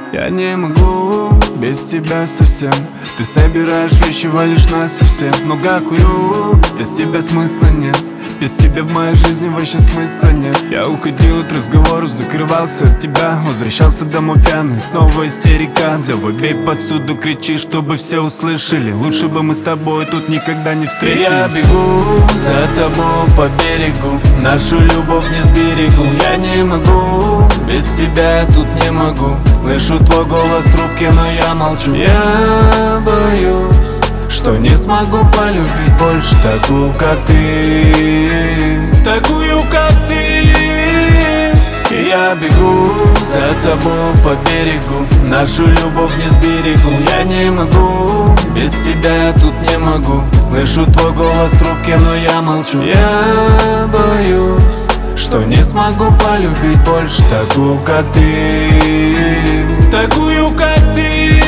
Я не могу без тебя совсем. Ты собираешь вещи, валишь нас совсем. Много курю, без тебя смысла нет. Без тебя в моей жизни вообще смысла нет. Я уходил от разговоров, закрывался от тебя. Возвращался домой пьяный, снова истерика. Давай бей посуду, кричи, чтобы все услышали. Лучше бы мы с тобой тут никогда не встретились. Я бегу за тобой по берегу, нашу любовь не сберегу. Я не могу, без тебя тут не могу. Слышу твой голос в трубке, но я молчу. Я боюсь, что не смогу полюбить больше такую, как ты. Такую, как ты. И я бегу за тобой по берегу, нашу любовь не сберегу. Я не могу, без тебя тут не могу. Слышу твой голос в трубке, но я молчу. Я боюсь, что не смогу полюбить больше такую, как ты. Такую, как ты.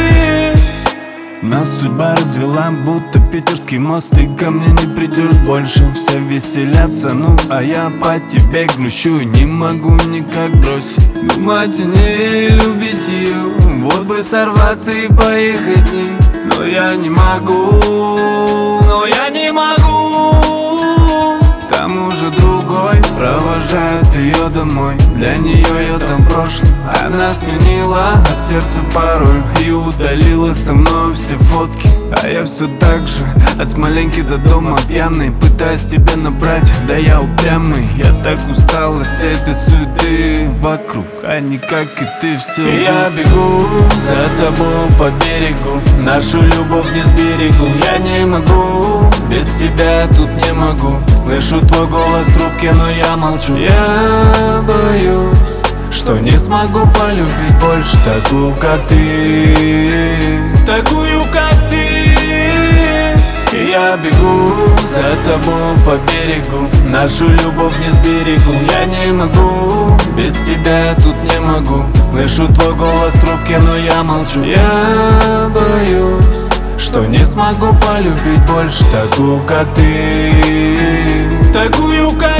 Нас судьба развела, будто питерский мост. Ты ко мне не придешь больше. Все веселятся, ну а я по тебе грущу и не могу никак бросить. Думать о ней, любить ее, вот бы сорваться и поехать в ней. Но я не могу, но я не могу. Там уже другой провожает ее домой. Для нее я там прошлый. Она сменила от сердца пароль и удалила со мной все фотки. А я все так же, от Смоленки до дома пьяный, пытаюсь тебя набрать, да я упрямый. Я так устал от всей этой суеты вокруг, а не как и ты все. И я бегу за тобой по берегу, нашу любовь не сберегу. Я не могу, без тебя тут не могу. Слышу твой голос в трубке, но я молчу. Я боюсь, что не смогу полюбить больше такую, как ты. Такую, как ты. И я бегу за тобой по берегу, нашу любовь не сберегу. Я не могу, без тебя тут не могу. Слышу твой голос в трубке, но я молчу. Я боюсь, что не смогу полюбить больше такую, как ты. Такую, как